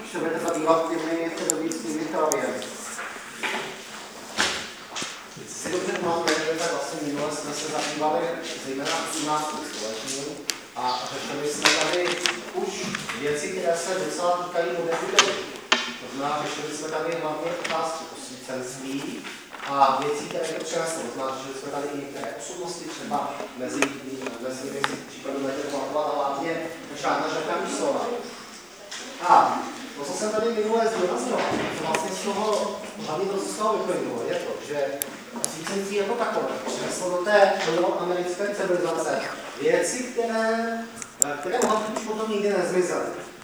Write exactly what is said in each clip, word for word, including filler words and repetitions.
už se budete zabývat těmi teologickými teoriemi. Jestli si dobře pamatujete, tak vlastně minule jsme se zabývali zejména osmnáctým stoletím a řešili jsme tady už věci, které se docela týkají moderní doby. To znamená, řešili jsme tady hlavně otázky osvícenství a věcí, které to přineslo. To znamená, řešili jsme tady i některé osobnosti, třeba mezi, mezi nimi příkladu můžete pamatovat hlavně Žána Žaka Rousseaua. A to, co jsem tady minulé zdůrazňoval, to vlastně z toho, hlavně to, co z toho vyplynulo, je to, že osvícenství jako takové přineslo do té americké civilizace věci, které, které hlavně už potom nikdy nezmizely.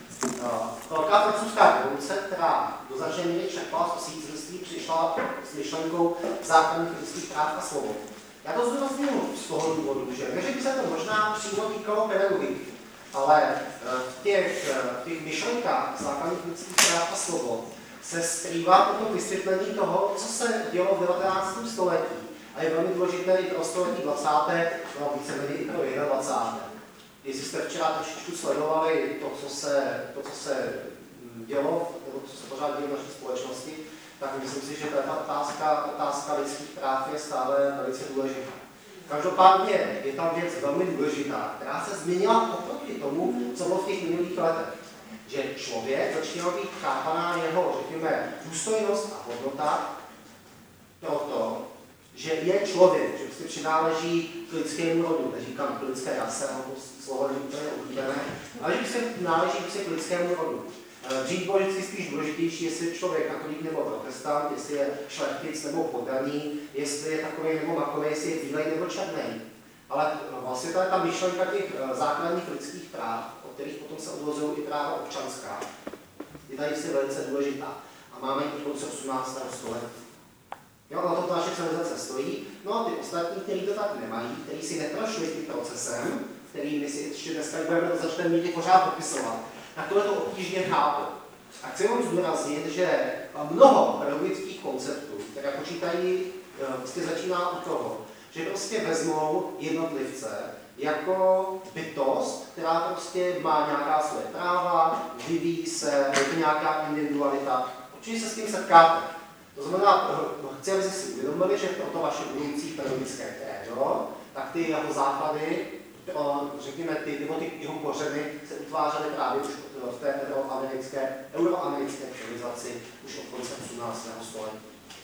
Velká francouzská revoluce, která do značné míry čerpala z osvícenství, přišla s myšlenkou základních lidských práv a svobod. Já to zdůrazňuji z toho důvodu, že než by se to možná přímo týkalo pedagogiky, ale v těch, v těch myšlenkách základních lidských práv a svobod se skrývá toto vysvětlení toho, co se dělo v devatenáctém století. A je velmi důležité i pro století dvacáté no víceméně i pro dvacáté první Jestli jste včera trošičku sledovali to, co se, to, co se dělo, nebo co se pořád dělo v naší společnosti, tak myslím si, že ta otázka, otázka lidských práv je stále velice důležitá. Každopádně je tam věc velmi důležitá, která se změnila oproti tomu, co bylo v těch minulých letech. Že člověk začínal být chápaná jeho, řekněme, důstojnost a hodnota proto, že je člověk, že prostě přináleží k lidskému rodu, neříkám k lidské rase, nebo slovo není úplně oblíbené, ale že se náleží k lidskému rodu. Dřív bylo vždycky spíš důležitější, jestli je člověk katolík nebo protestant, jestli je šlechtic nebo poddaný, jestli je takový nebo makový, jestli je bílej nebo černý. Ale vlastně ta, ta myšlenka těch základních lidských práv, od kterých potom se odvozují i práva občanská, je tady si velice důležitá. A máme ji v roce osmnáctého století. Jo, na to naše civilizace stojí. No a ty ostatní, kteří to tak nemají, kteří si neprošli tím procesem, který my si ještě dneska budeme do začné míry pořád popisovat, tak tohle to obtížně chápu. A chci vám zdůraznit, že mnoho pedagogických konceptů, které počítají, prostě začíná u toho, že prostě vezmou jednotlivce jako bytost, která prostě má nějaká své práva, vyvíjí se, je to nějaká individualita. Určitě se s tím setkáte. To znamená, chci, abyste si uvědomili, že pro to vaše budoucí pedagogické krédo, tak ty jeho základy, řekněme, ty, ty, ty jeho kořeny se utvářely právě už v té euroamerické, euroamerické civilizaci už od konce osmnáctého století.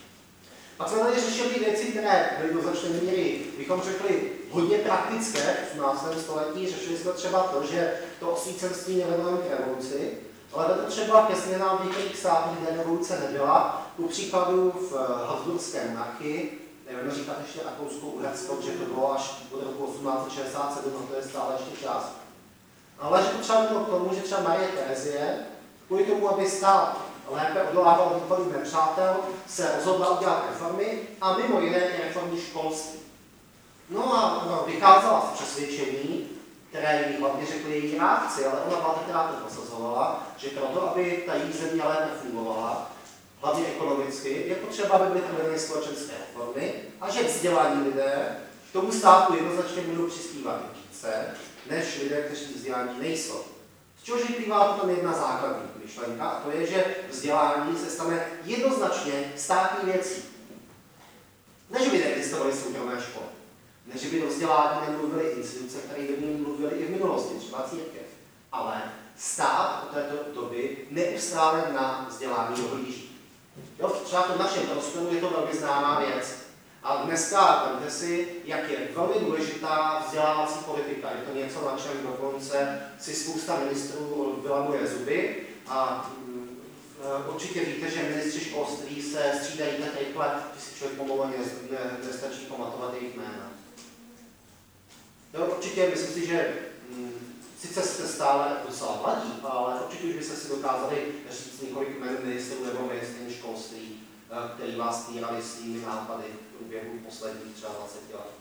Pak jsme tady řešili věci, které byly do značné míry, bychom řekli, hodně praktické v osmnáctém století. Řešili jsme třeba to, že to osvícenství nevedlo k revoluci, ale vedlo třeba ke změnám v některých státech, kde revoluce nebyla. Ku příkladu v Habsburské monarchii, nevím, říkat ještě Rakousko-Uhersko, že to bylo až od roku osmnáct set šedesát sedm, no to je stále ještě čas. Ale že to třeba bylo k tomu, že třeba Marie Terezie, kvůli tomu, aby stát lépe odolával výpadům nepřátel, se rozhodla udělat reformy a mimo jiné i reformy školství. No a ona vycházela z přesvědčení, které jí hlavně řekli její rádci, ale ona vláda, která to prosazovala, že proto, aby ta její země lépe fungovala, hlavně ekonomicky, je potřeba, aby byly provedeny společenské reformy a že vzdělaní lidé k tomu státu jednoznačně budou přispívat více, než lidé, kteří vzdělání nejsou. Z čehož vyplývá potom jedna základní myšlenka, a to je, že vzdělání se stane jednoznačně státní věcí. Ne, že by neexistovaly soukromé školy, ne, že by do vzdělání nemluvily instituce, které by mluvily i v minulosti, třeba církev, ale stát od této doby neustále na vzdělání dohlíží. Jo, třeba v našem prostoru je to velmi známá věc. A dneska vemte si, jak je velmi důležitá vzdělávací politika. Je to něco, na čem dokonce si spousta ministrů vylamuje zuby. A um, určitě víte, že ministři školství se střídají tak rychle, že si člověk pomalu ne, nestačí pamatovat jejich jména. Jo, určitě myslím si, že um, sice jste stále docela mladí, ale určitě už byste si dokázali říct několik jmen ministrů nebo ministrů školství, který vás týrali svými nápady v průběhu posledních třeba dvacet let.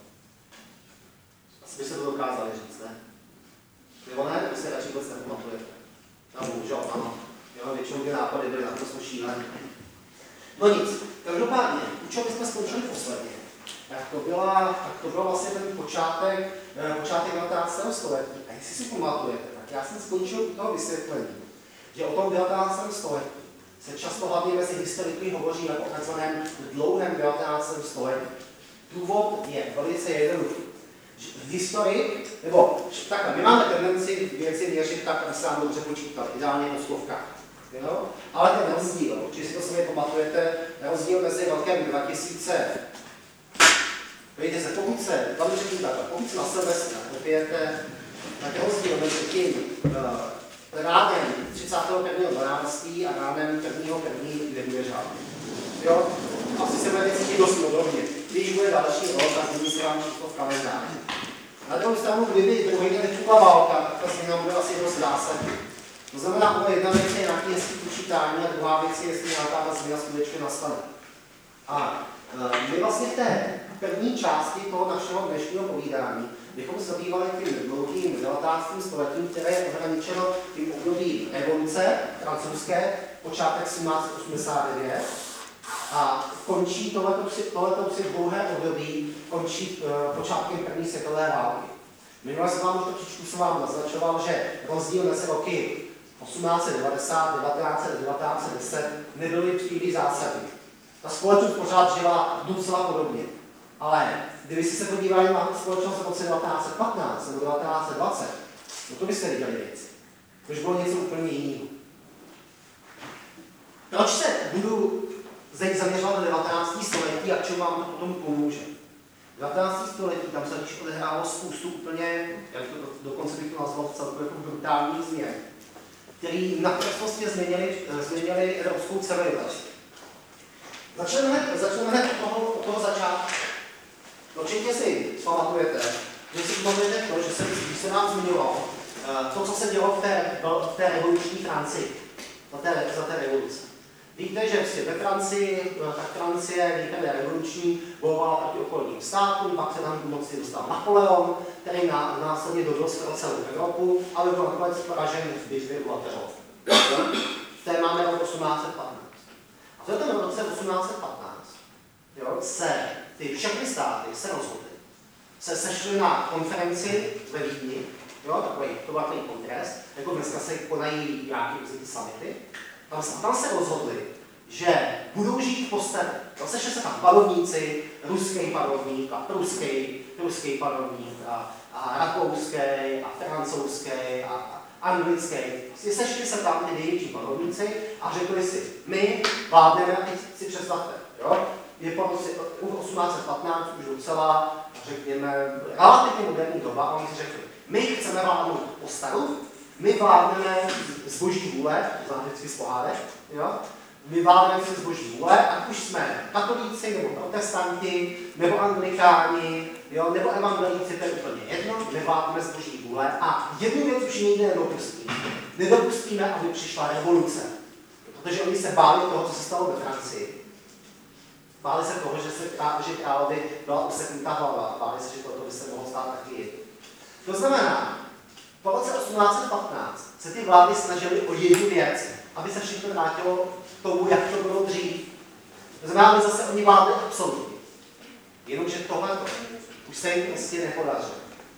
Asi byste to dokázali říct, ne? Nebo ne? Vy se radši vůbec nepamatujete. No bohužel, ano. Jo, většinou ty nápady byly naprosto šílené. No nic, každopádně, u čeho bychom skončili posledně? Tak to, byla, tak to byl vlastně ten počátek, počátek devatenáctého století. A jestli si pamatujete, tak já jsem skončil u toho vysvětlení, že o tom devatenáctém století se často hlavně mezi historiky hovoří jako o takzvaném dlouhém devatenáctém století. Důvod je velice jednoduchý. V historii, nebo takhle, my máme tendenci věci měřit tak, aby se nám dobře počítal, ideálně po slovkách. Jo? Ale ten rozdíl, určitě si to sami pamatujete, rozdíl mezi rokem dva tisíce. Víte se, pokud se, vám řeknu takhle, pokud se na Silvestra opijete, tak rozdíl mezi tím uh, ránem třicátého prvního dvanáctého a ránem prvního prvního nebude žádný. Jo? Asi se budete cítit dost podobně. Když bude další rok, tak změní se vám všechno v kalendáři. Na druhou stranu, kdyby druhý den vypukla válka, tak ta změna bude asi dost zásadní. To znamená, že jedna věc je nějaký hezký počítání a druhá věc je, jestli nějaká ta změna skutečně nastane. A my vlastně v té první části toho našeho dnešního povídání bychom se zabývali tím dlouhým devatenáctým stoletím, které je ohraničeno tím období revoluce francouzské, počátek sedmnáct osmdesát devět, a končí tohleto si dlouhé období, končí uh, počátkem první světové války. Minule jsem vám už trošičku jsem vám naznačoval, že rozdíl mezi roky osmnáct set devadesát, devatenáct set, devatenáct set deset nebyly příliš zásadní. Ta společnost pořád žila docela podobně. Ale kdyby si se podívali na společnost v roce devatenáct set patnáct nebo devatenáct set dvacet, no to byste viděli věci. To už bylo něco úplně jiného. Proč se budu zde zaměřovat na devatenácté století a k čemu vám to potom pomůže? devatenácté století, tam se totiž odehrálo spoustu úplně, jak to, dokonce bych to nazval celkově jako brutálních změn, které naprosto změnily, změnily evropskou civilizaci. Začneme, začneme od toho, od toho začátku. Určitě si pamatujete, že si pamatujete to, že se, když se nám zmiňovalo to, co se dělo v té, v té revoluční Francii, za té, za té revoluce. Víte, že ve Francii, tak Francie, nejprve revoluční, bojovala proti okolním státům, pak se tam moci dostal Napoleon, který na, následně dobil skoro celou Evropu, ale byl nakonec poražen v bitvě u Waterloo. V té máme rok osmnáct set patnáct. A v tomto roce osmnáct set patnáct jo, se ty všechny státy se rozhodly, se sešly na konferenci ve Vídni, jo, takový, to byl takový kongres, jako dneska se konají nějaké summity. Tam, tam se rozhodli, že budou žít po stanu. Sešli se tam panovníci, ruský panovník a pruský, pruský panovník a, a rakouský a francouzský a, a anglický. Sešli se tam ty největší panovníci a řekli si, my vládneme, a teď si představte, jo? Je po osmnáct set patnáct už docela, řekněme, relativně moderní doba a oni si řekli, my chceme vládnout po stanu, my vládneme z boží vůle, to znamená vždycky z pohádek, jo? My vládneme z boží vůle, ať už jsme katolíci, nebo protestanti, nebo anglikáni, jo? Nebo evangelíci, to je úplně jedno, my vládneme z boží vůle a jednu věc už nikdy nedopustíme. Nedopustíme, aby přišla revoluce. Protože oni se báli toho, co se stalo ve Francii. Báli se toho, že, se, že královi byla useknutá hlava, báli se, že toto by se mohlo stát taky jedno. To znamená, po roce osmnáct set patnáct se ty vlády snažily o jednu věc, aby se všechno vrátilo k tomu, jak to bylo dřív. To znamená, že zase oni vládli absolutně. Jenomže tohle už se jim prostě nepodařilo.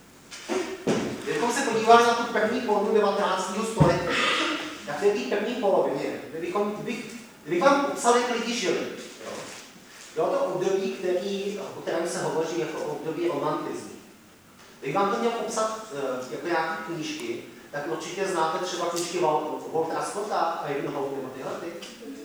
Kdybychom se podívali na tu první polovinu devatenáctého století, tak v té první polovině, kdybychom, kdybych, kdybych vám popsal, jak lidi žili, jo. Bylo to období, který, o kterém se hovoří jako období romantismu. Když vám to měl popsat uh, jako nějaké knížky, tak určitě znáte třeba knížky Waltera Scotta a jednoho nebo tyhle ty.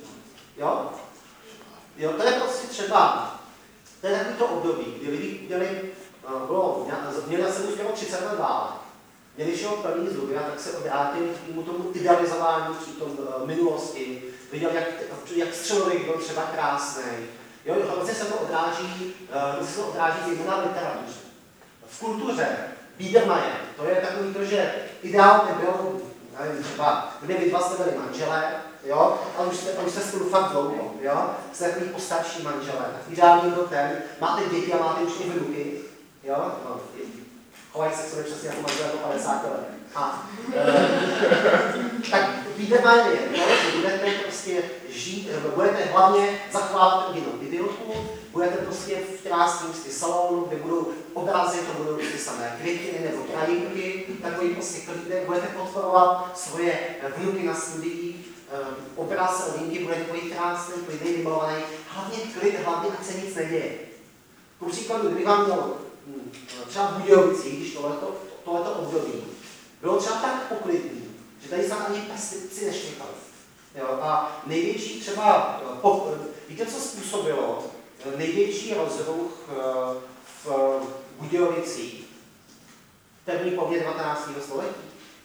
Jo? Jo, to je prostě třeba, to je takový to období, kdy lidi měli, uh, bylo, měli se už třicet let válek. Měli šel plný zuby a tak se obrátili k tomu, tomu idealizování tom, uh, minulosti, viděli, jak, jak středověk byl třeba krásný. Jo, hlavně se to odráží, uh, se to odráží zejména v literatuře. V kultuře Biedermeier, to je takový to, že ideál by byl, nevím, třeba, kdyby dva jste byli manželé, jo, ale už jste, už jste spolu fakt dlouho, jo, jste takový postarší manželé, tak ideální byl ten, máte děti a máte už i vnuky, jo, no, chovají se k sobě přesně jako manželé po padesáti let. A, e, tak Biedermeier je, jo, že budete prostě prostě žít, budete hlavně zachovávat rodinnou idylku, budete prostě v krásném salonu, kde budou obrazy, to budou ty samé květiny nebo krajinky, takový prostě klidné, budete podporovat svoje vnuky na studiích, obraz rodinky bude takový krásný, klidný, vymalovaný, hlavně klid, hlavně ať se nic neděje. Ku příkladu, kdyby vám měl třeba v Budějovicích, když tohleto, tohleto období bylo třeba tak poklidný, že tady se ani prsty neštěkali. A největší třeba, po, víte, co způsobilo největší rozruch v Budějovicích v první polovině devatenáctého století?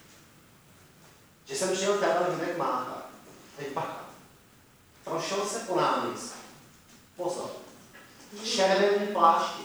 Že jsem přijel Karel Hynek Mácha, teď Bacha. Prošel se po náměstí. Pozor. Červený plášti.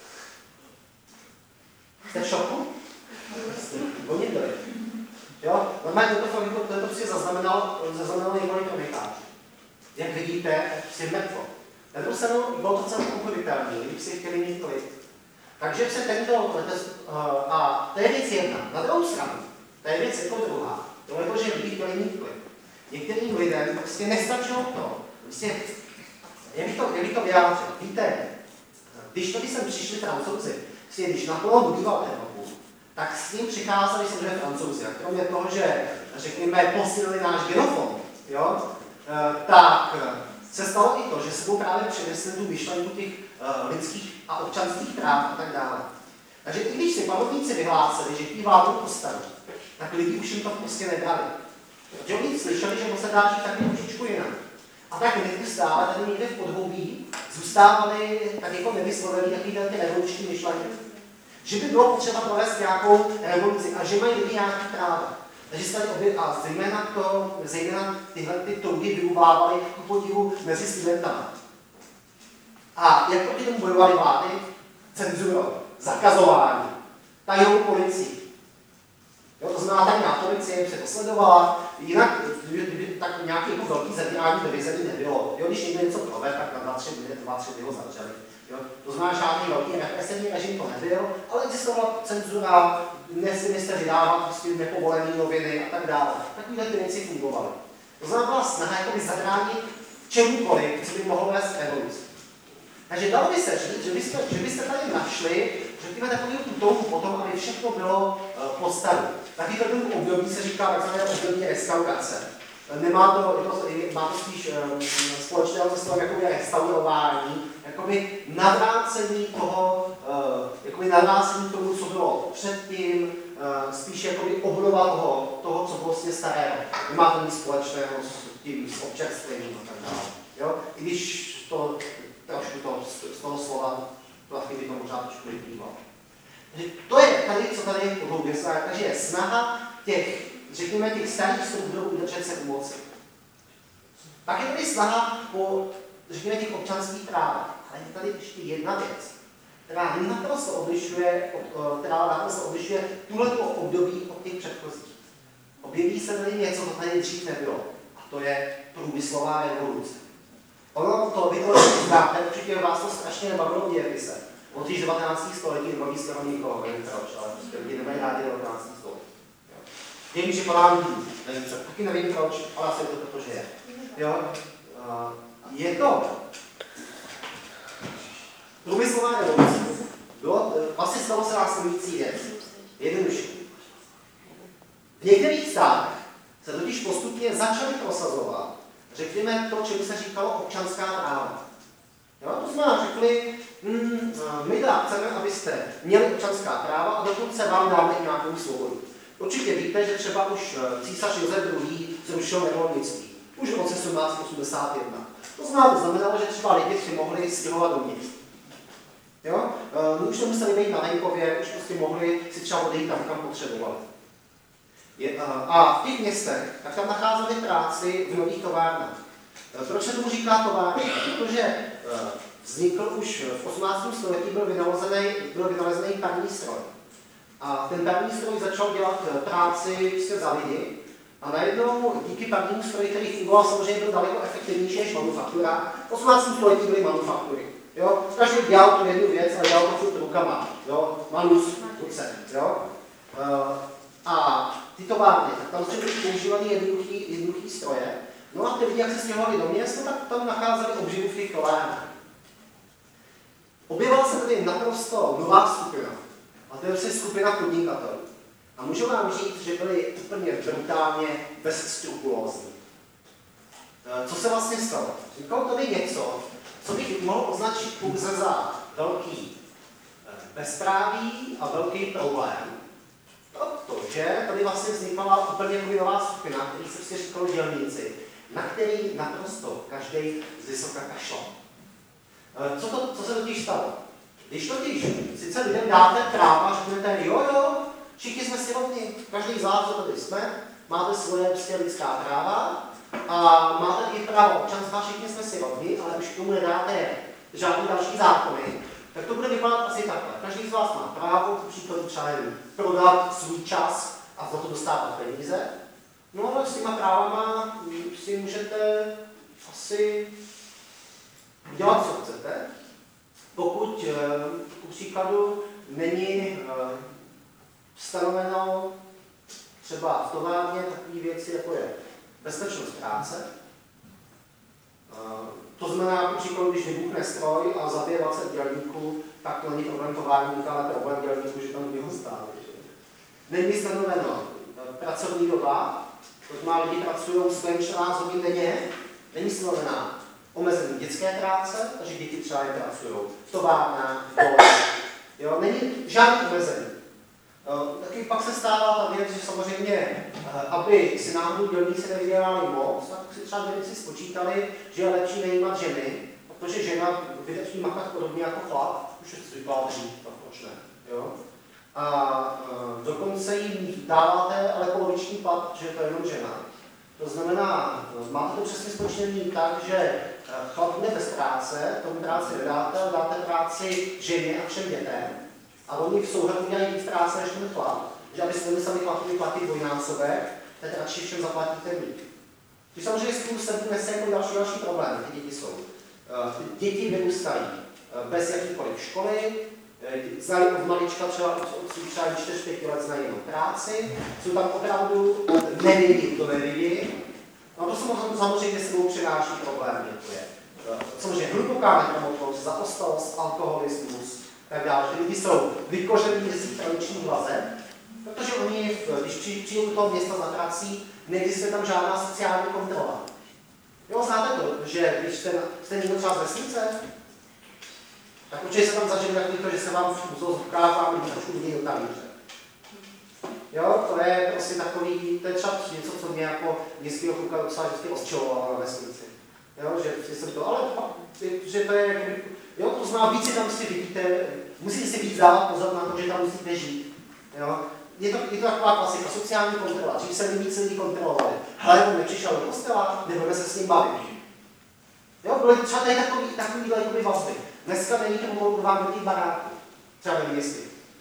Jste v šoku? Oni byli. Jo? Normálně toto to prostě zaznamenal, zaznamenal několik komentářů. Jak vidíte, prostě mrtvo. Na druhou stranu bylo to celkem uchoditelné, když si chtěli mít klid. Takže se tento, a to je věc jedna. Na druhou stranu, to je věc jako druhá. To je to, že lidi chtěli mít klid. Některým lidem prostě nestačilo to. Prostě, jak bych to, jak bych to vyjádřil? Víte, když tady sem přišli Francouzi, prostě, když Napoleon budíval Evropu, tak s tím přicházeli samozřejmě Francouzi. A kromě toho, že, řekněme, posílili náš genofond, jo, tak se stalo i to, že sebou právě přinesli tu myšlenku těch uh, lidských a občanských práv a tak dále. Takže i když si panovníci vyhlásili, že tí vládu postaví, tak lidi už jim to prostě nebrali. Protože oni slyšeli, že se dá žít taky trošičku jinak. A tak neustále tady někde v podhoubí zůstávaly tak jako nevyslovený takový ty revoluční myšlenky. Že by bylo potřeba provést nějakou revoluci a že mají lidi nějaký práva. Takže se tady obě, a zejména, to, zejména tyhle ty touhy vyuvávaly ku podivu mezi studentama. A jak proti tomu bojovaly vlády? Cenzurou, zakazování, tajnou policii. Jo, to znamená, tajná policie se dosledovala, jinak kdyby tak nějaký jako velký zadírání ve vězení nebylo. Jo, když někdo něco prové, tak na dva, tři dny, dva, tři dny ho zavřeli. Jo, to znamená, žádný velký represivní režim to nebyl, ale existovala cenzura, nesli byste vydávat prostě nepovolené noviny a tak dále. Takovýhle ty věci fungovaly. To znamená, byla snaha jakoby zabránit čemukoliv, co by mohlo vést revoluci. Takže dalo by se říct, že byste, že byste tady našli, řekněme, takovou tu touhu potom, aby všechno bylo uh, postavené. Taky to tomu období se říká takzvané období restaurace. Nemá to, to, má to spíš um, společného se slovem jakoby restaurování, jakoby navrácení toho, uh, jakoby navrácení tomu, co bylo předtím, uh, spíš jakoby obnova toho, toho, co bylo vlastně starého. Nemá to nic společného s tím, s občerstvením a tak dále. Jo? I když to trošku to, z toho slova taky by to možná trošku vyplývalo. To je tady, co tady je podhoubě. Takže je snaha těch, řekněme, těch starých strukturů udržet se u moci. Pak je tady snaha po, řekněme, těch občanských právech. Ale je tady ještě jedna věc, která naprosto odlišuje, která naprosto odlišuje tuhleto období od těch předchozích. Objeví se tady něco, co tady dřív nebylo. A to je průmyslová revoluce. Ono to vy to znáte, určitě vás to strašně nebavilo v dějepise. Od již devatenáctého století nebaví skoro nikoho, nevím proč, ale prostě lidi nemají rádi devatenáctého století. Vím, že podám dým, nevím proč, taky nevím proč, ale asi je to proto, že je. Jo? Je to průmyslová revoluce. Bylo, vlastně stalo se následující věc. Jednoduše. V některých státech se totiž postupně začaly prosazovat, řekněme to, čemu se říkalo občanská práva. Jo? To znamená, řekli, mm, my teda chceme, abyste měli občanská práva a dokonce vám dáme i nějakou svobodu. Určitě víte, že třeba už císař Josef druhý. zrušil nevolnictví. Už v roce sedmnáct osmdesát jedna. To znamená, to znamenalo, že třeba lidi si mohli stěhovat do měst. Jo? My už nemuseli být na venkově, už prostě mohli si třeba odejít tam, kam potřebovali. Je, a v těch městech, tak tam nacházeli práci v nových továrnách. Proč se tomu říká továrna? Protože vznikl už v osmnáctém století, byl vynalezený, byl vynalezený parní stroj. A ten parní stroj začal dělat práci prostě za lidi. A najednou díky parnímu stroji, který fungoval, samozřejmě byl daleko efektivnější než manufaktura. V osmnáctém století byly manufaktury. Jo? Každý dělal tu jednu věc, ale dělal to furt rukama. Jo? Manus, ruce. Jo? A ty továrny, tak tam se byly používané jednoduché stroje No a ty lidi, jak se stěhovali do města, tak tam nacházeli obživu v těch továrnách. Objevila se tady naprosto nová skupina. A to je vlastně skupina podnikatelů. A můžu vám říct, že byli úplně brutálně bezskrupulózní. Co se vlastně stalo? Říkalo tady něco, co bych mohl označit pouze za velký bezpráví a velký problém. Protože tady vlastně vznikala úplně nová skupina, který se prostě říkalo dělníci, na který naprosto každý z vysoka kašlal. Co, to, co se totiž stalo? Když totiž sice lidem dáte práva, řeknete, jo, jo, všichni jsme si rovni, každý z vás, co tady jsme, máte svoje prostě lidská práva a máte i právo občanská, všichni jsme si rovni, ale už k tomu nedáte žádný další zákony, tak to bude vypadat asi takhle. Každý z vás má právo, příkladu třeba jen prodat svůj čas a za to dostávat peníze. No ale s těma právama si můžete asi dělat, co chcete, pokud ku příkladu není stanoveno třeba v továrně takové věci, jako je bezpečnost práce. To znamená, ku příkladu, když vybuchne stroj a zabije dvacet dělníků, tak to není problém továrníka, ale problém dělníků, že tam lidi ho stáli. Není stanoveno pracovní doba, to znamená, lidi pracují sto čtrnáct hodin denně, není stanovená omezení dětské práce, takže děti třeba jen pracují v továrnách, v dolech. Jo, není žádný omezení. Taky pak se stává ta věc, že samozřejmě, aby si náhodou dělníci nevydělali moc, tak si třeba dělníci spočítali, že je lepší nejímat ženy, protože žena vydrží makat podobně jako chlap, už je zvyklá dřív, tak proč ne. Jo? A dokonce jim dáváte ale poloviční plat, že to je jenom žena. To znamená, máte to přesně spočítané tak, že chlap bude bez práce, tomu práci nedáte, dáte práci ženě a všem dětem. A oni v souhrnu dělají víc práce než ten chlap, že aby si sami chlapovi platit dvojnásobek, tak radši všem zaplatíte mít. Když samozřejmě spolu sebou nese jako další, další problémy, ty děti jsou. Děti vyrůstají bez jakýkoliv školy, znali od malička třeba od svých třeba čtyři pět let znají jenom práci, jsou tam opravdu nevědí, to nevědí. No to samozřejmě sebou přináší problémy, jako je samozřejmě hluboká negramotnost, zaostalost, alkoholismus, tak dále. Ty lidi jsou vykoření ze svých tradičních vazeb, protože oni, když přijdou do toho města za prací, neexistuje tam žádná sociální kontrola. Jo, znáte to, že když jste, jste někdo třeba z vesnice, tak určitě se tam zažili takový to, že se vám ukázá lidi trošku vidí do talíře. Jo, to je prostě takový, to je třeba něco, co mě jako městského kluka docela vždycky ostřelovalo na vesnici. Jo, že jsem to, ale že to je, jo, to znamená, víc si tam si vidíte, musíte si víc dávat pozor na to, že tam musíte žít. Jo. Je to, je to taková klasika, sociální kontrola, dřív se víc lidí kontrolovali, ale on nepřišel do kostela, nebudeme se s ním bavit. Jo, byly třeba tady takový, takovýhle jakoby vazby. Dneska není to mohou vám do těch baráků, třeba ve městě.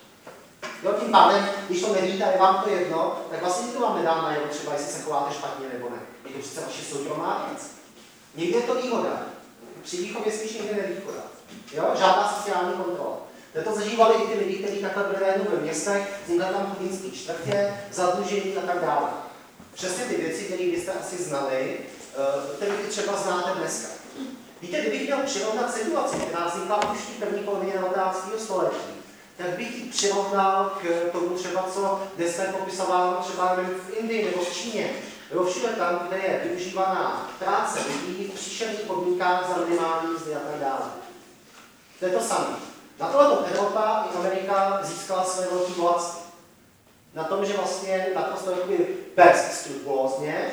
Jo, tím pádem, když to nevíte a je vám to jedno, tak vlastně to vám nedá najevo třeba, jestli se chováte špatně nebo ne. Je to přece vaše soukromá věc. Někdy je to výhoda. Při výchově spíš někde nevýhoda. Jo, žádná sociální kontrola. To zažívali i ty lidi, kteří takhle byli najednou ve městech, vznikly tam chudinské čtvrtě, zadlužení a tak dále. Přesně ty věci, které byste asi znali, které třeba znáte dneska. Víte, kdybych měl přirovnat situaci, která vznikla už v první polovině devatenáctého století, tak bych ji přirovnal k tomu třeba, co dneska je popisováno třeba v Indii nebo v Číně, nebo všude tam, kde je využívaná práce lidí v příšerných podmínkách za minimální mzdy a tak dále. To je to samé. Na tohleto Evropa i Amerika získala své velké bohatství. Na tom, že vlastně naprosto jakoby bezskrupulózně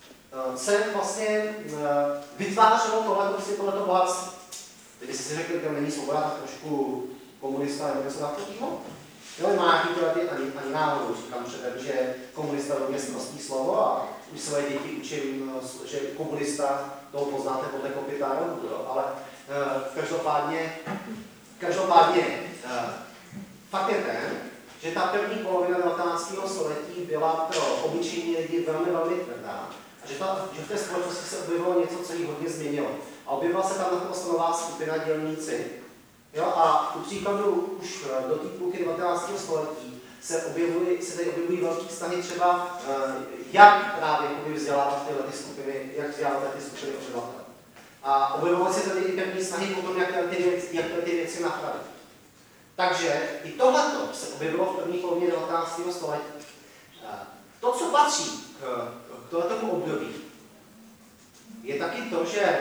se vlastně vytvářelo tohleto, prostě tohleto bohatství. Kdyby si řekli, že není svoboda, tak trošku komunista nebo něco takového. Jo, má nějaký tyhle ani, ani náhodou, říkám předem, že komunista rovně sprostý slovo a už své děti učím, že komunista, toho poznáte podle kopytára, ale uh, každopádně, každopádně uh, fakt je ten, že ta první polovina devatenáctého století byla pro obyčejní lidi velmi, velmi tvrdá. A že, ta, že v té společnosti se objevilo něco, co jí hodně změnilo. A objevila se tam naprosto nová skupina dělníci. Jo, a ku příkladu už do té půlky devatenáctého století se, objevují, se tady objevují velké vztahy třeba, jak právě vzdělávat tyhle ty skupiny, jak vzdělávat ty skupiny obyvatel. A objevovaly se tady i pevné snahy o tom, jak ty věci, jak ty věci napravit. Takže i tohleto se objevilo v první polovině devatenáctého století. To, co patří k, k tohletomu období, je taky to, že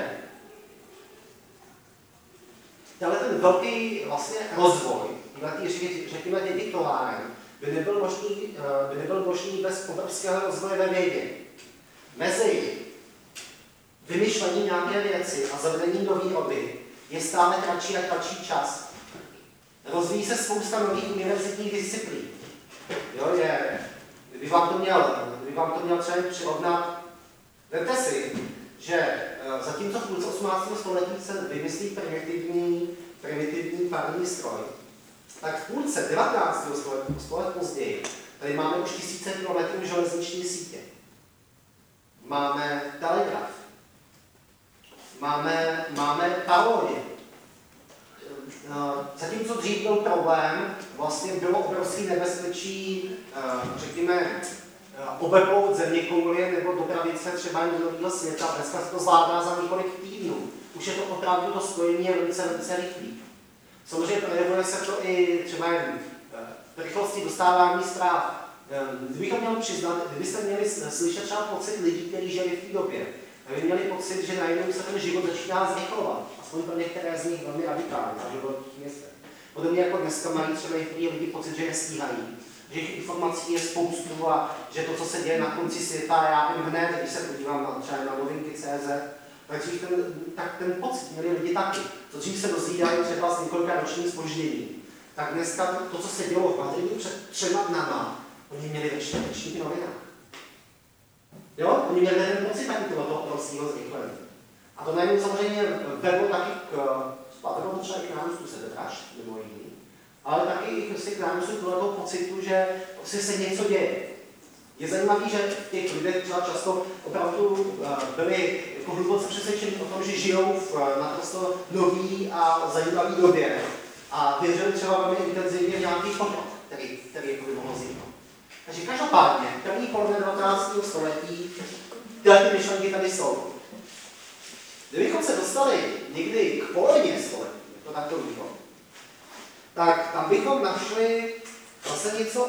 tenhle ten velký vlastně rozvoj, řekněme těch továren, by nebyl možný, by nebyl možný bez obrovského rozvoje ve vědě. Mezi vymýšlením nějaké věci a zavedením do výroby je stále kratší a kratší čas. Rozvíjí se spousta nových univerzitních disciplín. Jo, je, kdyby vám to měl, kdyby vám to měl třeba přirovnat, vemte si, že zatímco v půlce osmnáctého století se vymyslí primitivní, primitivní parní stroj, tak v půlce devatenáctého století, sto let později, tady máme už tisíce kilometrů železniční sítě. Máme telegraf. Máme, máme parody. Zatímco dřív byl problém, vlastně bylo obrovský nebezpečí, řekněme, obeplout zeměkouli nebo dopravit se třeba jen do nového světa. Dneska se to zvládá za několik týdnů. Už je to opravdu to spojení je velice, velice rychlý. Samozřejmě projevuje se to i třeba jen v rychlosti dostávání zpráv. Kdybychom měli přiznat, kdybyste měli slyšet třeba pocit lidí, kteří žili v té době, aby měli pocit, že najednou se ten život začíná zrychlovat. Aspoň pro některé z nich velmi radikálně, takže v velkých městech. Podobně jako dneska mají třeba některý lidi pocit, že nestíhají, že těch informací je spoustu a že to, co se děje na konci světa, já vím hned, když se podívám na, třeba na novinky tečka cé zet, tak ten, tak ten pocit měli lidi taky. To, dřív se dozvídali třeba s několika ročním zpožděním. Tak dneska to, to, co se dělo v Madridu před třema dnama, oni měli ve čtvrtečních novinách. Jo? Oni měli ten pocit taky tohoto obrovského zrychlení. A to najednou samozřejmě vedlo taky k, vedlo třeba i k nárůstu sebevražd, nebo jiný, ale taky i k nárůstu tohoto pocitu, že se něco děje. Je zajímavé, že v těch lidech třeba často opravdu byli jako hluboce přesvědčeni o tom, že žijou v naprosto nový a zajímavý době a věřili třeba velmi intenzivně v nějaký pokrok, který, který jako by mohl vzniknout. Takže každopádně, první polovina devatenáctého století, tyhle ty myšlenky tady jsou. Kdybychom se dostali někdy k polovině století, to takovýho, tak tam bychom našli zase něco,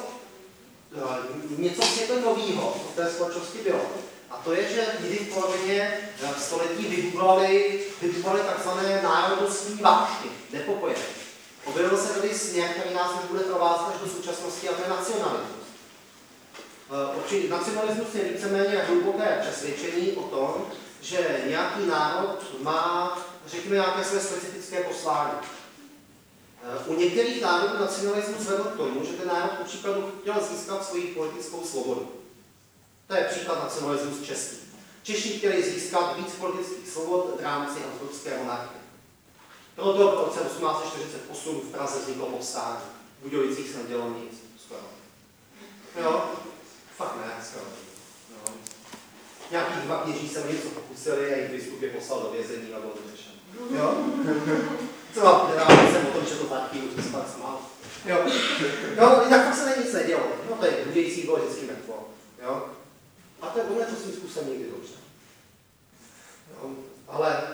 něco světlo novýho, co v té společnosti bylo. A to je, že někdy v polovině století vybudovaly takzvané národnostní vášky, nepokoje. Objevil se tady směr, který nás už bude provázet až do současnosti, a to je nacionalismus. Nacionalismus je víceméně hluboké přesvědčení o tom, že nějaký národ má, řekněme, nějaké své specifické poslání. U některých národů nacionalismus vedl k tomu, že ten národ po příkladu chtěl získat svoji politickou svobodu. To je příklad nacionalismus český. Češi chtěli získat víc politických svobod v rámci habsburské monarchie. Proto v roce osmnáct set čtyřicet osm v Praze vzniklo povstání. V Budějovicích se nedělo nic. Skoro. Jo? Fakt ne, skoro. Jo. Nějaký dva kněží se něco pokusili a jejich biskup je poslal do vězení a bylo vyřešeno. Jo? Co vám teda jsem o tom, že to taky už to spát smál. Jo? Jo, tak fakt se ne nic nedělo. No to je, Budějovicích bylo vždycky mrtvo. Jo? A to je tohle, co svým způsobem někdy dobře. Jo? Ale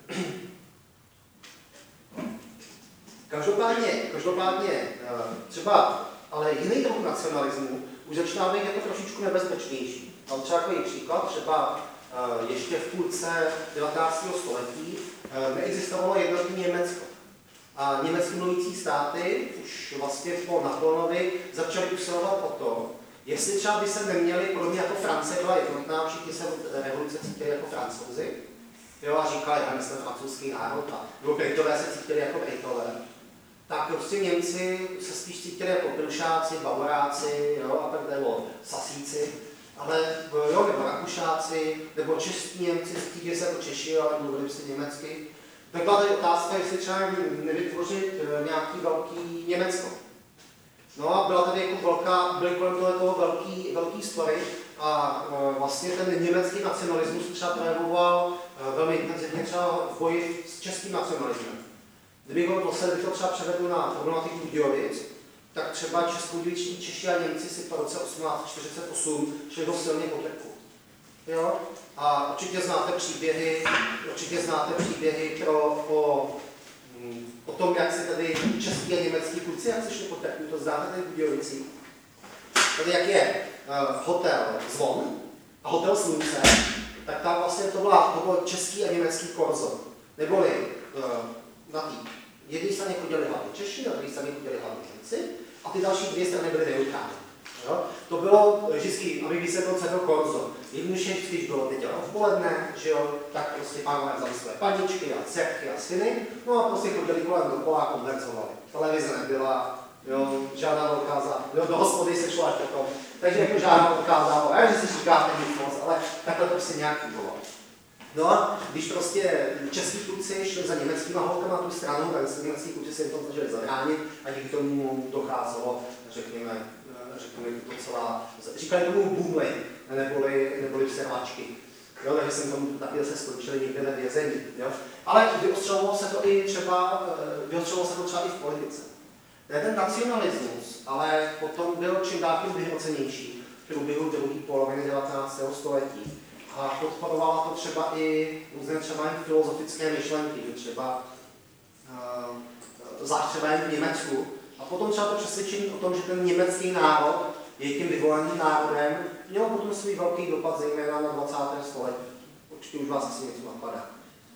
Každopádně, každopádně třeba, ale jiný druh nacionalismu už začíná být jako trošičku nebezpečnější. Mám třeba takový příklad, třeba ještě v půlce devatenáctého století neexistovalo jednotné Německo. A německy mluvící státy už vlastně po Napoleonovi začaly usilovat o to, jestli třeba by se neměli, podobně jako Francie byla jednotná, všichni se od revoluce cítili jako Francouzi, jo, a říkali, že jsme francouzský národ, a nebo Britové se cítili jako Britové. Tak prostě Němci se spíš cítili jako Pilšáci, Bavoráci, jo, a tak nebo Sasíci, ale jo, nebo Rakušáci, nebo čeští Němci, cítili se jako Češi, ale mluvili si německy. Tak byla tady otázka, jestli třeba nevytvořit nějaký velký Německo. No a byla tady jako velká, byly kolem toho velký, velký spory a vlastně ten německý nacionalismus třeba projevoval velmi intenzivně třeba v boji s českým nacionalismem. Kdybych ho to třeba převedl na problematiku Budějovic, tak třeba českobudějští Češi a Němci si po roce osmnáct čtyřicet osm šli do silně po krku. Jo? A určitě znáte příběhy, určitě znáte příběhy pro, o, o tom, jak se tady český a německý kluci, jak se šli po krku, to znáte tady v Budějovicích. Tady jak je uh, hotel Zvon a hotel Slunce, tak tam vlastně to, byla, to bylo český a německý korzo. Neboli uh, na té jedné straně chodili hlavně Češi, na druhé straně chodili hlavně Němci a ty další dvě strany byly neutrální. To bylo vždycky, aby vysvětlil, co je to korzo. Jednoduše vždycky, když bylo neděle odpoledne, že jo, tak prostě pánové vzali své paničky a cepky a sviny, no a prostě chodili kolem dokola a konverzovali. Televize nebyla, jo, žádná odkáza, jo, do hospody se šlo až potom, takže jako žádná odkáza, já že si říkáte nic moc, ale takhle to prostě nějak bylo. No a když prostě český kluci šli za německýma holkama tu stranu, tak se německý kluci se jim to snažili zabránit a díky tomu docházelo, řekněme, řekněme to celá, říkali tomu boomly, neboli, neboli přervačky. Jo, takže jsem tomu taky zase skončili někde ve vězení. Jo. Ale vyostřelovalo se to i třeba, vyostřelovalo se to třeba i v politice. Ten nacionalismus ale potom byl čím dál tím vyhrocenější v průběhu druhé poloviny devatenáctého století. A podporovala to třeba i různé třeba jen filozofické myšlenky, třeba uh, zvlášť třeba jen v Německu. A potom třeba to přesvědčení o tom, že ten německý národ je tím vyvoleným národem, mělo potom svůj velký dopad zejména na dvacátém století. Určitě už vás asi něco napadá.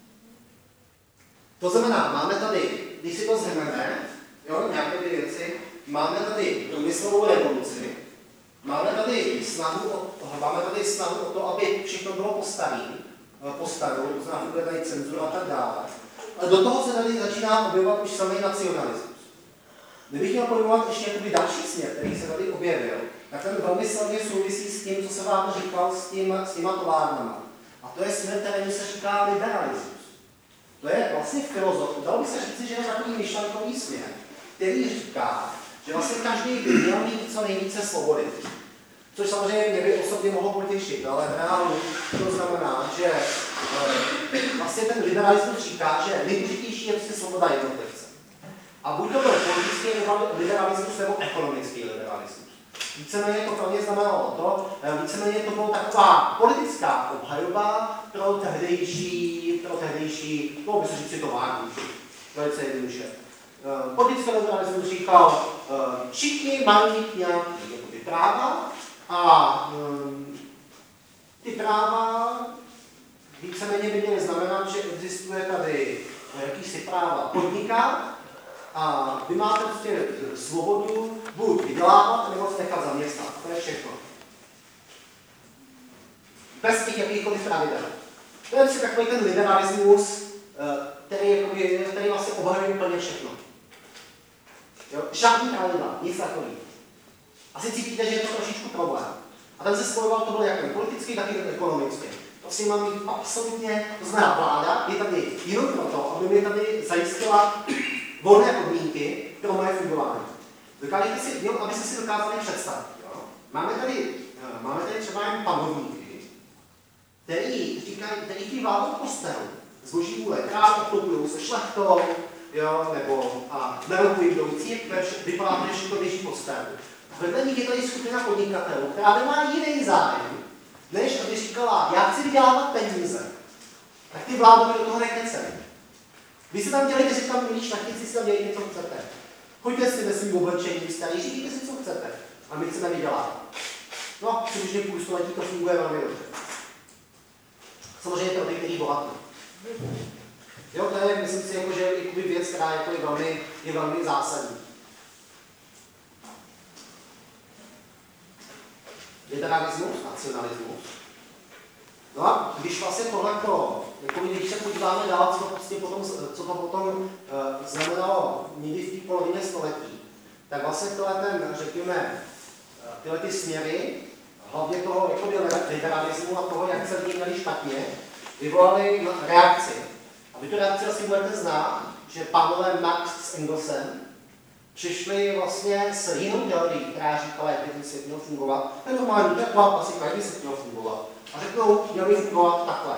To znamená, máme tady, když si to zhrneme, jo, nějaké ty věci, máme tady průmyslovou revoluci, máme tady snahu o, máme tady snahu o to, aby všechno bylo po starý, po starou, to znamená, že tady cenzura a tak dále. A do toho se tady začíná objevovat už samý nacionalismus. Kdybych měl pojmenovat ještě jakoby další směr, který se tady objevil, tak ten velmi silně souvisí s tím, co se vám říkal s, tím, s těma továrnama. A to je směr, kterému se říká liberalismus. To je vlastně filozof, dalo by se říct, že je takový myšlenkový směr, který říká, že vlastně každý by měl mít co nejvíce svobody. Což samozřejmě mě by osobně mohlo potěšit, ale v reálu to znamená, že e, vlastně ten liberalismus říká, že nejdůležitější je prostě svoboda jednotlivce. A buď to byl politický liberalismus nebo ekonomický liberalismus. Víceméně to pro mě znamenalo to, víceméně to byla taková politická obhajoba pro tehdejší, pro tehdejší, no by se říct si to vážný, velice jednoduše. Politický liberalismus říkal, všichni mají mít nějaké práva a um, ty práva víceméně by měly znamenat, že existuje tady jakýsi práva podnikat a vy máte prostě svobodu buď vydělávat, nebo se nechat zaměstnat. To je všechno. Bez těch jakýchkoliv pravidel. To je prostě takový ten liberalismus, který, jakoby, který vlastně obhajuje úplně všechno. Jo? Žádný pravidla, nic takový. Asi cítíte, že je to trošičku problém. A ten se spojoval, to byl jak ten politický, tak i ten ekonomický. Prostě mám mít absolutně, to znamená vláda, je tady jenom proto, aby mi tady zajistila volné podmínky pro moje fungování. Dokážete si, jo, aby si dokázali představit. Jo? Máme, tady, máme tady třeba jen panovníky, který říkají, který chtějí vládnout kostel, z boží vůle, král obklopují se šlechtou, jo, nebo a narokují do církve, vypadá to, že to běží kostel. Vedle nich je tady skupina podnikatelů, která nemá jiný zájem, než aby říkala, já chci vydělávat peníze. Tak ty vlády do toho nekeceli. Vy si tam dělejte, že tam milí šlechtici, si tam dělejte, co chcete. Choďte si ve svým oblečení starý, říkejte si, co chcete. A my chceme vydělat. No, přibližně půl století to funguje velmi dobře. Samozřejmě pro ty, kteří bohatí. Jo, to je, myslím si, jako, že je věc, která jako je, velmi, je velmi zásadní. Liberalismus, nacionalismus. No a když vlastně tohleto, jako když se podíváme dál, co to, prostě potom, co to potom uh, znamenalo někdy v té polovině století, tak vlastně tohle ten, řekněme, tyhle ty směry, hlavně toho jako liberalismu a toho, jak se lidi měli špatně, vyvolali reakci. A vy tu reakci asi budete znát, že pánové Marx s Engelsem přišli vlastně s jinou teorií, která říkala, jak by ten svět měl fungovat. To je normální, to je taková klasika, jak by svět měl fungovat. A řeknou, měl by fungovat takhle.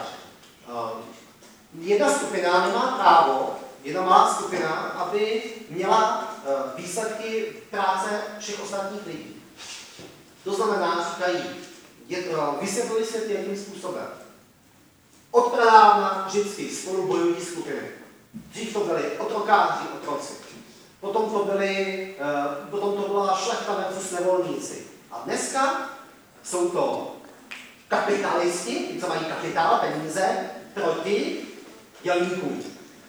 Jedna skupina nemá právo, jedna malá skupina, aby měla výsledky práce všech ostatních lidí. To znamená, říkají, vysvětlili svět jakým způsobem. Od pradávna vždycky spolu bojují skupiny. Dřív to byli otrokáři, otroci. Potom to, byli, potom to byla šlechta versus nevolníci. A dneska jsou to kapitalisti, co mají kapitál, peníze, proti dělníkům.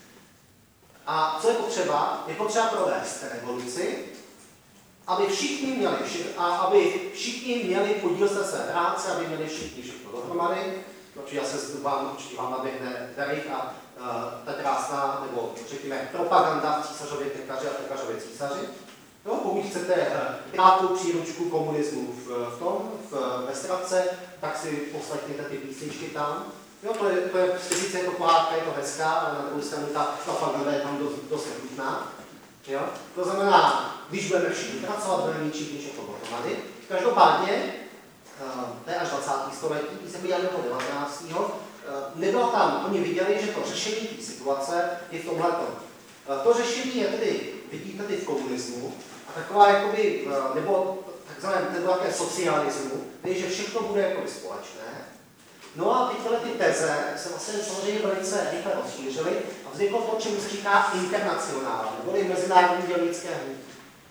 A co je potřeba? Je potřeba provést revoluci, aby všichni měli, a aby všichni měli podíl se své práce, aby měli všichni všechno dohromady. Protože já se vám určitě vám naběhne Derich a uh, ta krásná, nebo řekněme, propaganda v císařově pekaři a pekařově císaři. No, pokud chcete dát tu příručku komunismu v, v tom, v, ve zkratce, tak si poslechněte ty písničky tam. Jo, to je, to je sice jako pohádka, je to hezká, ale na druhou stranu ta propaganda je tam dost, dost nechutná. Jo? To znamená, když budeme všichni pracovat, budeme mít všichni všechno dohromady. Každopádně, to je až dvacátého století, když se podívali do devatenáctého nebyla tam, oni viděli, že to řešení té situace je v tomhletom. To řešení je tedy, vidíte tedy v komunismu, a taková jakoby, nebo takzvané, nebo také socialismu, tedy, že všechno bude jakoby společné. No a tyhle ty teze se vlastně samozřejmě velice rychle rozšířily a vzniklo to, čemu se říká internacionála, neboli mezinárodní dělnické hnutí.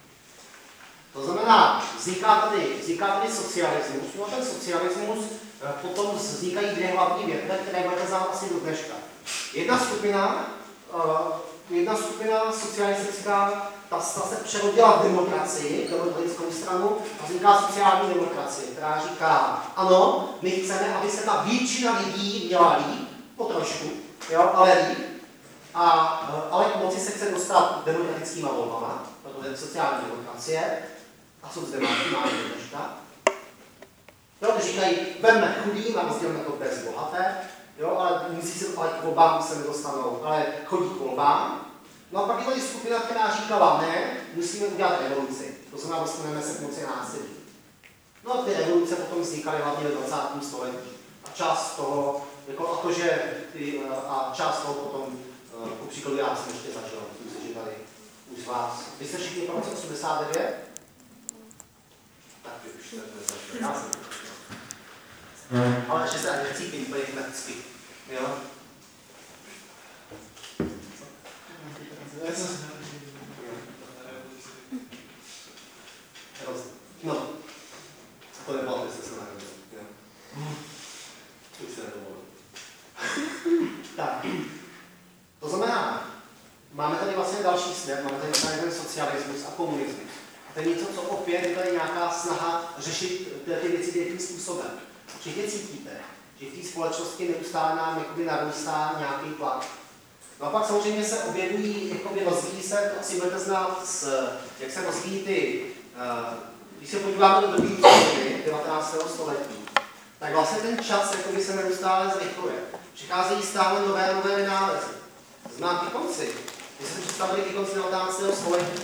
To znamená, vzniká tady, vzniká tady socialismus, no a ten socialismus potom vznikají dvě hlavní větve, které budete znát asi do dneška. Jedna skupina, uh, jedna skupina socialistická, ta, ta se přerodila v demokracii, demokratickou stranu, a vzniká sociální demokracie, která říká, ano, my chceme, aby se ta většina lidí měla líp, po trošku, jo, ale líp, a, ale k moci se chce dostat demokratickýma volbama, protože je sociální demokracie, a co zde máme dneška. Jo, když říkají, vemme chudým a rozdělíme to bez bohaté, jo, ale musí se, ale k volbám se nedostanou, ale chodí k volbám. No a pak je tady skupina, která říkala, ne, musíme udělat revoluci. To znamená, dostaneme se k moci násilí. No a ty revoluce potom vznikaly hlavně ve dvacátém století. A část toho, jako a to, že ty, a část toho potom, po příkladu já jsem ještě začal, myslím si, že tady už z vás. Vy jste všichni po roce osmdesát devět? Tak vy už jste začali, já jsem. Ale ještě se ani necítím úplně kmeticky. Jo? No, to nebylo, aby jste se narodil. Už se nedovolil. Tak, to znamená, máme tady vlastně další směr, máme tady ten socialismus a komunismus. A to je něco, co opět je tady nějaká snaha řešit ty věci jakým způsobem. Všichni cítíte, že v té společnosti neustále nám jakoby narůstá nějaký tlak. No a pak samozřejmě se objevují, jakoby rozvíjí se, to asi budete znát, z, jak se rozvíjí ty, uh, když se podíváme do druhé poloviny devatenáctého století, tak vlastně ten čas jakoby se neustále zrychluje. Přicházejí stále nové nové vynálezy. Znám ty konci. Když se představili ty konci devatenáctého století.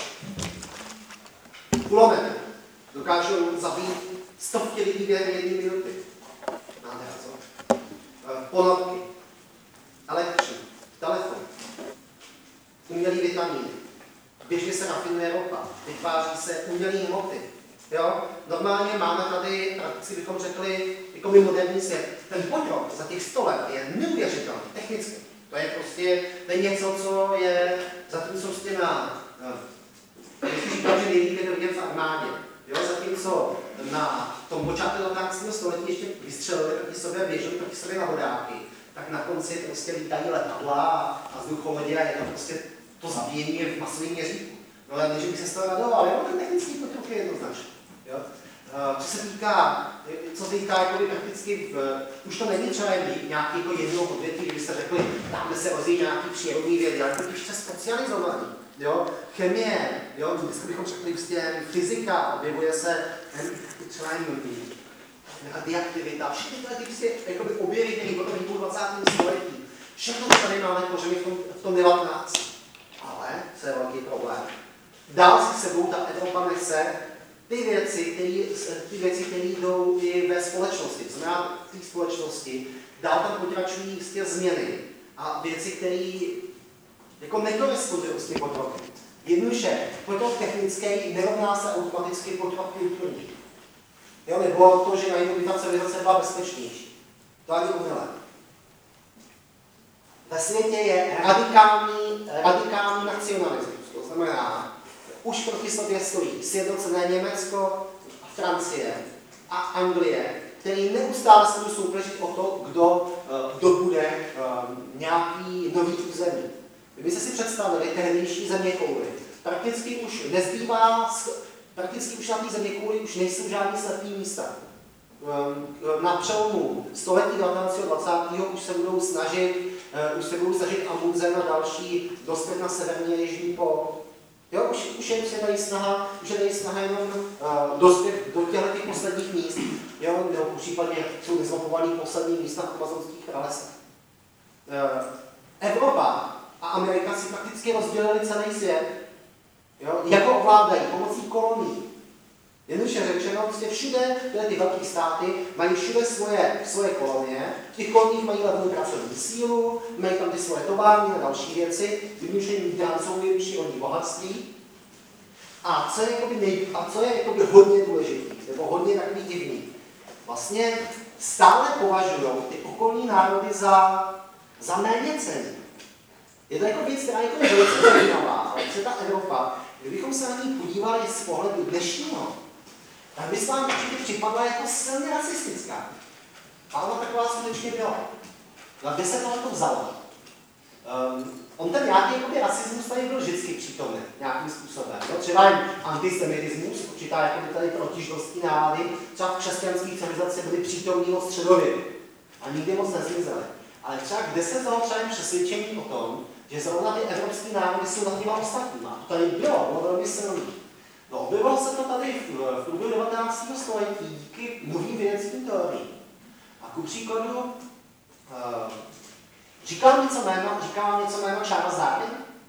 Kulometry. Dokážou zabít stovky lidí během jedné minuty. Nádhera, co? Ponorky. Elektřinu. Telefon. Umělý vitamíny. Běžně se rafinuje ropa. Vytváří se umělé hmoty. Jo? Normálně máme tady, prakticky bychom řekli, jako by moderní svět. Ten pokrok za těch sto let je neuvěřitelný, technicky. To je prostě, to je něco, co je zatímco prostě na, když říkám, že nejlíp je to vidět v armádě. Jo? Zatímco na tom počátku devatenáctého století ještě vystřelili proti sobě, běželi proti sobě na vodáky, tak na konci prostě lítají letadla a vzducholodě a je to prostě to zabíjení je v masovém měřítku. No ale než bych se z toho radoval, jo, ten technický pokrok je jednoznačný. Jo? Uh, co se týká, co se týká jakoby prakticky, v, už to není třeba nějaký jako jednoho odvětví, kdy jste řekli, dáme se rozvíjet nějaký přírodní vědy, ale to ještě specializovaný. Jo? Chemie, jo? Dneska bychom řekli prostě fyzika, objevuje se třeba radioaktivita, všechny tyhle ty prostě, jakoby objevy, které potom v dvacátém století. Všechno to tady máme kořeny v tom, v tom devatenáctém. Ale, co je velký problém, dál si sebou ta Evropa nese ty věci, který, ty věci, které jdou i ve společnosti. To znamená, v té společnosti dál tam pokračují změny a věci, které jako nekorespondují s tím pokrokem. Jednoduše, pokrok technický nerovná se automaticky pokrok kulturní. Jo, nebo to, že najednou by ta civilizace byla bezpečnější. To ani omylem. Ve světě je radikální, radikální nacionalismus. To znamená, už proti sobě stojí sjednocené Německo, Francie a Anglie, který neustále se budou soupeřit o to, kdo, kdo bude nějaký nový území. Kdybyste si představili tehdejší zeměkouly, prakticky už nezbývá, prakticky už na té zeměkouli už nejsou žádný slepý místa. Na přelomu století devatenáctého a dvacátého už se budou snažit, už se budou snažit Amundsen a další dospět na severní a jižní pól. Jo, už, už je tady snaha, už je tady snaha jenom uh, dospět do těchto posledních míst, jo, nebo případně jsou vyzmapovaný poslední místa v amazonských pralesech. Uh, Evropa a Amerika si prakticky rozdělili celý svět, jo, jako ovládají pomocí kolonií. Jednoduše řečeno, prostě všude, tyhle ty velké státy mají všude svoje, svoje kolonie, v těch koloniích mají levnou pracovní sílu, mají tam ty svoje továrny a další věci, jednoduše migrant jsou přírodní bohatství. A co je, jakoby nej, a co je jakoby hodně důležitý, nebo hodně takový divný, vlastně stále považují ty okolní národy za, za méněcenný. Je to jako věc, která je jako velice zajímavá, ale třeba Evropa, kdybychom se na ní podívali z pohledu dnešního, tak by se vám určitě připadla jako silně rasistická. A ona taková skutečně byla. A kde se to vzala? Um, on ten nějaký jakoby, rasismus tady byl vždycky přítomný, nějakým způsobem. No, třeba jen antisemitismus, určitá jakoby, tady protiždostní nálady, třeba v křesťanské civilizaci byly přítomní od středověku. A nikdy moc nezmizely. Ale třeba kde se vzalo třeba přesvědčení o tom, že zrovna ty evropské národy jsou nad těma ostatníma. To tady bylo, bylo velmi silný. No, objevilo se to tady v, v průběhu devatenáctého století díky novým vědeckým teoriím. A ku příkladu, uh, říkal něco jméno, říkal něco jméno Charles Darwin?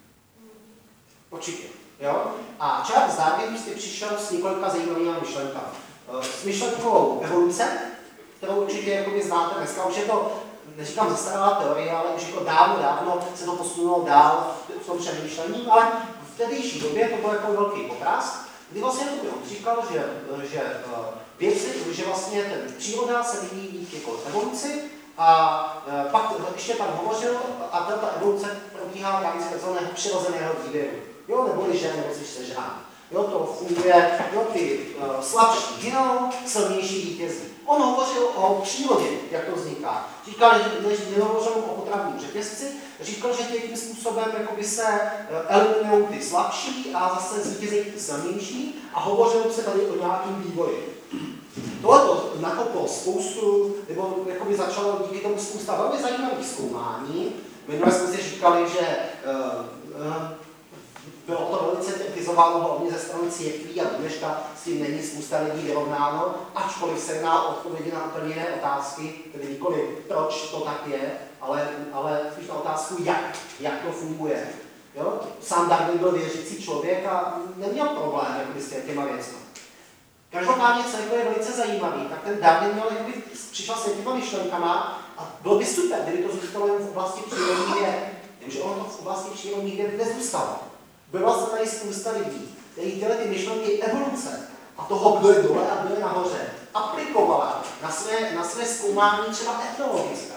Určitě, jo? A Charles Darwin prostě přišel s několika zajímavými myšlenkami. Uh, s myšlenkou evoluce, kterou určitě jakoby znáte dneska, už je to, neříkám zastaralá teorie, ale už jako dávno, dávno se to posunulo dál v tom přemýšlení, ale v tehdejší době to byl jako velký popras, kdy vlastně on říkal, že, že věci, že vlastně ten příroda se vyvíjí díky jako evoluci a pak ještě tam hovořil a ta evoluce probíhá v rámci takzvaného přirozeného výběru. Jo, neboli že nebo si sežrán. Jo, to funguje, jo, ty uh, slabší hynou, silnější vítězí. On hovořil o přírodě, jak to vzniká. Říkal, že nehovořil o potravním řetězci, říkal, že tím způsobem jakoby se eliminují ty slabší a zase zvítězí ty silnější a hovořil se tady o nějakém vývoji. Tohle nakoplo spoustu, nebo jakoby začalo díky tomu spousta velmi zajímavých zkoumání. Minule jsme si říkali, že uh, uh, bylo to velice kritizováno hlavně ze strany církví a dneška s tím není spousta lidí vyrovnáno, ačkoliv se jedná o odpovědi na úplně jiné otázky, tedy nikoli proč to tak je, ale, ale spíš na otázku jak, jak to funguje. Jo? Sám Darwin byl věřící člověk a neměl problém jakoby, s těma věcmi. Každopádně, co je velice zajímavý, tak ten Darwin měl, jakoby, přišel s těma myšlenkama a bylo by super, kdyby to zůstalo jen v oblasti přírodních věd, jenže ono to v oblasti přírodních věd nezůstalo. Byla se tady spousta lidí, kteří tyhle ty myšlenky evoluce a toho, kdo je dole a kdo je nahoře, aplikovala na své, na své zkoumání třeba etnologické.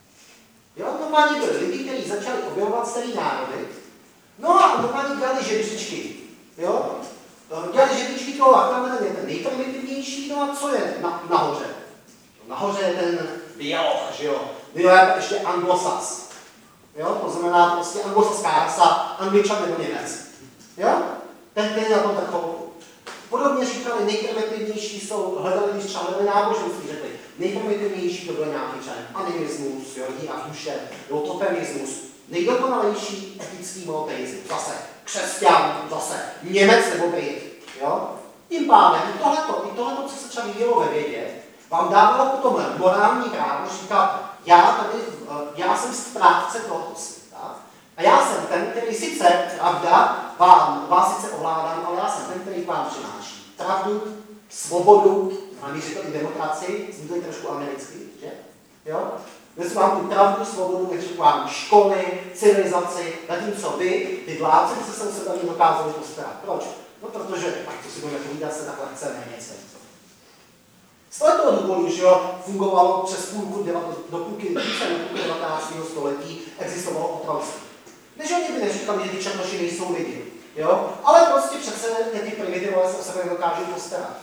Jo, normálně byli lidi, kteří začali objevovat celý národy, no a normálně dělali žebříčky. Jo? Dělali žebříčky toho, a tam je ten nejprimitivnější, no a co je na, nahoře? Nahoře je ten biolog, že jo? Biolog ještě anglosas. Jo? To znamená prostě anglosaská rasa, Angličan nebo Němec. Jo? Ten, ten je na tom takovou. Podobně říkali, nejprimitivnější jsou, hledali, když třeba hledali náboženství, řekli, nejprimitivnější to byl nějaký člen, animismus, hierarchie, jo, totemismus, nejdokonalejší etický monoteismus, zase křesťan, zase Němec nebo Brit. Jo? Tím pádem i tohleto, i tohleto, co se třeba vyvíjelo ve vědě, vám dávalo potom morální právo říkat, já tady, já jsem správce tohoto světa a já jsem ten, který sice, pravda, vám, vás sice ovládám, ale já jsem ten, který vám přináší pravdu, svobodu, a míří to i demokracii, zní to i trošku americky, že? Jo? Dnes mám tu pravdu, svobodu, nepředpokládám školy, civilizaci, zatímco vy, ty vládci, se sem se tady dokázali postarat. Proč? No protože, tak to si budeme povídat, se takhle chceme něco. Z tohoto důvodu, že jo, fungovalo přes půlku do půlky devatenáctého století, existovalo otroctví. Než oni by neříkali, že ty černoši nejsou lidi, jo? Ale prostě přece ty primitivové se o sebe nedokážou postarat.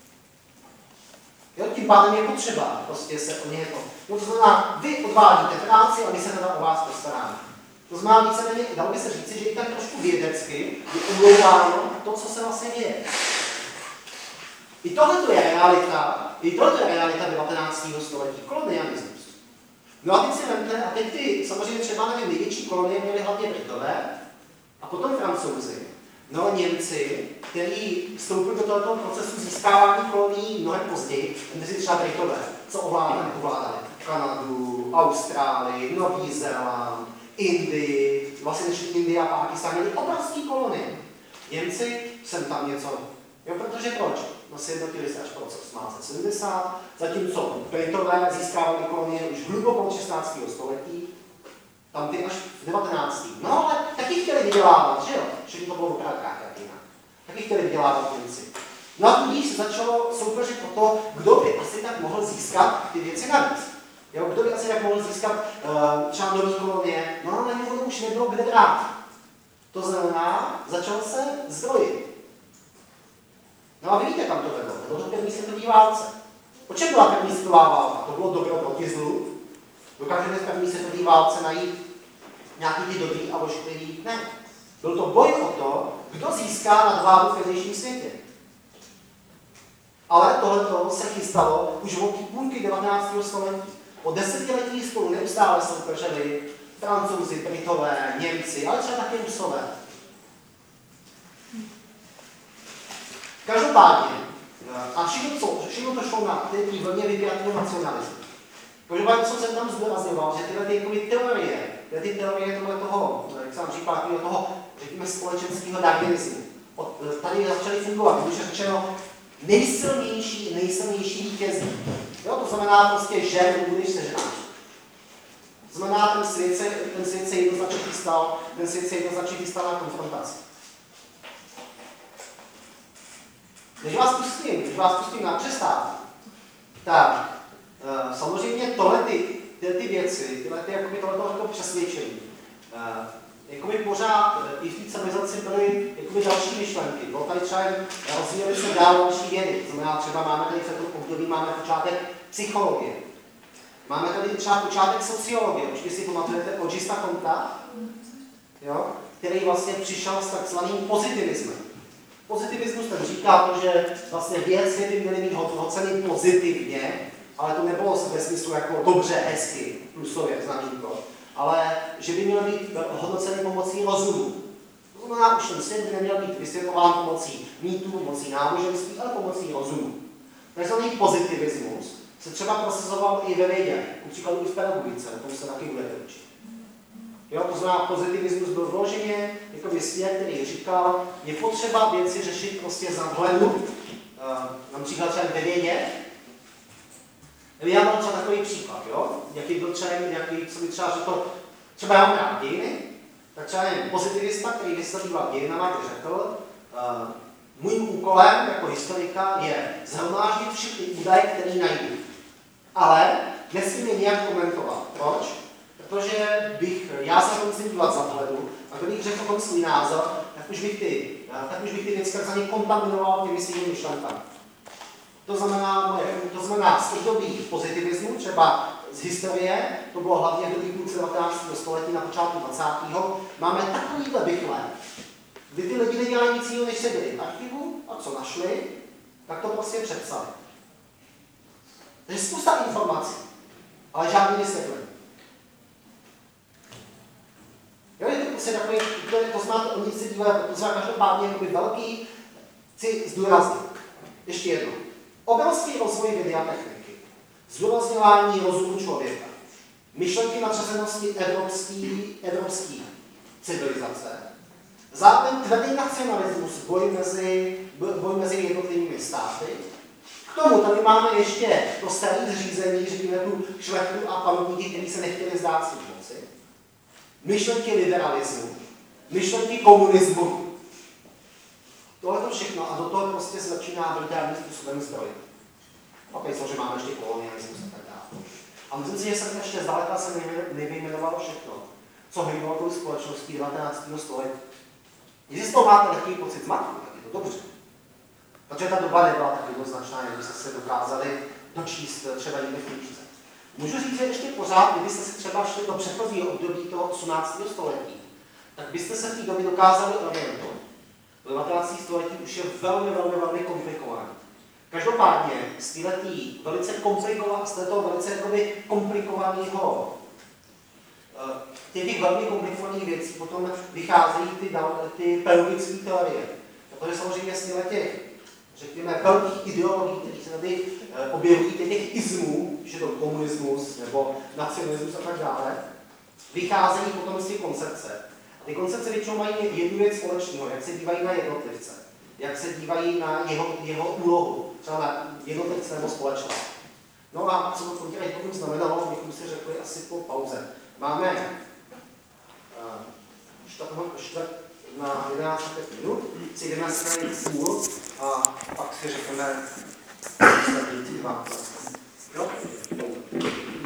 Jo? Tím pádem je potřeba prostě se o ně to. No to znamená, vy odvádíte práci a my se teda o vás postaráme. To znamená víceméně, dalo by se říci, že i tak trošku vědecky je omlouváno to, co se vlastně děje. I tohle je realita, i tohle je realita devatenáctého století, kolonialismus. No a teď si vemte, a teď ty, samozřejmě třeba nevím, největší kolonie měly hlavně Britové, a potom Francouzi, no a Němci, kteří vstoupili do tohoto procesu získávání kolonií mnohem později, mezi třeba Britové, co ovládali, ovládali Kanadu, Austrálii, Nový Zéland, Indii, vlastně dnešní Indie a Pákistán měli obrovský kolonie. Němci sem tam něco, jo, protože proč? No sjednotili se až po roce osmnáct set sedmdesát, zatímco Britové získávali kolonie už hluboko od šestnáctého století, tam ty až v devatenáctém No ale taky chtěli vydělávat, že jo? Všechno to bylo v krátkách jak jinak. Taky chtěli vydělávat Němci. No a tudíž se začalo soupeřit o to, kdo by asi tak mohl získat ty věci navíc. Jo, kdo by asi tak mohl získat uh, třeba nový kolonie, no ale na něho už nebylo kde brát. To znamená, začal se zdrojit. No a vidíte, kam to vedlo. To bylo první světové válce. O čem byla první světová válka? To bylo dobro proti zlu. Dokážeme v první světové válce najít nějaký ty dobrý a ošklivý? Ne. Byl to boj o to, kdo získá nadvládu v vnějším světě. Ale tohleto se chystalo už od půlky devatenáctého století. O desetiletí spolu neustále soupeřili Francouzi, Britové, Němci, ale třeba taky Rusové. Každopádně, a všechno, co, všechno to šlo na té vlně vybíratého nacionalismu. Každopádně, co jsem tam zdůrazňoval, že tyhle ty jakoby, teorie, tyhle ty teorie tohle toho, jak jsem říkal, toho, řekněme, společenského darwinismu, tady začaly fungovat, když je řečeno nejsilnější, nejsilnější vítězí. Jo, to znamená prostě, že budeš seženáš. To znamená, ten svět se, ten svět se jednoznačně chystal, ten svět se jednoznačně chystal na konfrontaci. Když vás pustím, když vás pustím na přestávku, tak uh, samozřejmě tohle ty, tyhle ty věci, tyhle ty jakoby tohleto jako přesvědčení, uh, jakoby pořád uh, i v té civilizaci byly jakoby další myšlenky. Bylo tady třeba rozvíjely se dál další vědy. To znamená, třeba máme tady v tomto období máme počátek psychologie. Máme tady třeba počátek sociologie. Určitě si pamatujete Augusta Comta, jo, který vlastně přišel s takzvaným pozitivismem. Pozitivismus ten říká to, že vlastně věci by měly být hodnoceny pozitivně, ale to nebylo ve smyslu jako dobře, hezky, plusově, znamínko, ale že by měly být hodnoceny pomocí rozumu. To znamená, už ten svět by neměl být vysvětlován pomocí mýtů, pomocí náboženství, ale pomocí rozumu. Takzvaný pozitivismus se třeba prosazoval i ve vědě, například i v pedagogice, o tom se taky budete učit. Jo, to znamená, pozitivismus byl vloženě jako svět, který říkal, je potřeba věci řešit prostě za vhledu, uh, například třeba ve vědě. Já mám třeba takový příklad, jo? Jaký byl třeba, jaký, co by třeba řekl, třeba já mám rád dějiny, tak třeba jen pozitivista, který by se zabýval dějinama, by řekl, uh, mým úkolem jako historika je zhromáždit všechny údaje, které najdu. Ale nesmím je nějak komentovat. Proč? Protože bych, já se to musím dívat za vhledu, a když řekl tom svůj názor, tak už bych ty, tak už bych ty věci takzvaně kontaminoval těmi svými myšlenkami. To znamená, to znamená z období pozitivismu, třeba z historie, to bylo hlavně v době půlce devatenáctého století na počátku dvacátého máme takovýhle bychle, kdy ty lidi nedělali nic jiného, než seděli v archivu a co našli, tak to prostě přepsali. Takže spousta informací, ale žádný vysvětlení. Jo, je to prostě takový, to znáte, oni se dívají, to znamená každopádně jakoby velký, chci zdůraznit. Ještě jedno. Obrovský rozvoj vědy a techniky, zdůrazňování rozumu člověka, myšlenky nadřazenosti evropský, evropský civilizace, zároveň tvrdý nacionalismus, boj mezi, boj mezi jednotlivými státy, K tomu tady máme ještě to staré zřízení, řekněme tu šlechtu a panovníky, kteří se nechtěli zdát svým moci. Myšlenky liberalismu, myšlenky komunismu. Tohle to všechno a do toho prostě začíná brutálním způsobem zdroj. A tady samozřejmě máme ještě kolonialismus a tak dále. A myslím si, že jsem ještě zdaleka se nevyjmenovalo všechno, co hýbalo tou společností devatenáctého století. Jestli z toho máte takový pocit zmatku, tak je to dobře. Protože ta doba nebyla tak jednoznačná, jak byste se dokázali dočíst třeba někde v knížce. Můžu říct, že ještě pořád, kdybyste si třeba šli do předchozího období toho osmnáctého století, tak byste se v té době dokázali orientovat. devatenáctého století už je velmi, velmi, velmi komplikovaný. Každopádně z této velice komplikovaného, z této velice jakoby komplikovaného, těch velmi komplikovaných věcí potom vycházejí ty, ty pedagogické teorie. Protože samozřejmě z těch, řekněme, velkých ideologií, které se tady objevují, těch ismů, že to komunismus nebo nacionalismus a tak dále, vycházejí potom z těch koncepce. A ty koncepce většinou mají jednu věc společného, jak se dívají na jednotlivce, jak se dívají na jeho, jeho úlohu, třeba na jednotlivce nebo společnost. No a co to konkrétně potom znamenalo, bychom si řekli asi po pauze. Máme čtvrt na jedenáct minut, si jedenáct půl a pak si řekneme, že se